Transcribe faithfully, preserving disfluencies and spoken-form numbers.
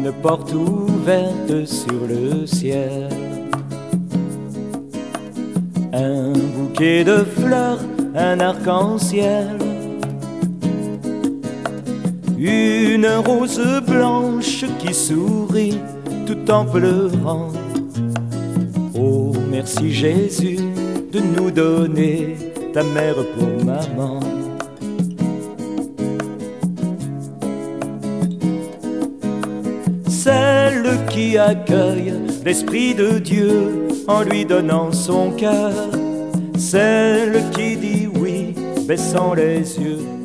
une porte ouverte sur le ciel. Un bouquet de fleurs, un arc-en-ciel, une rose blanche qui sourit tout en pleurant. Oh, merci Jésus de nous donner ta mère pour maman. Celle qui accueille l'Esprit de Dieu en lui donnant son cœur. Celle qui dit oui, baissant les yeux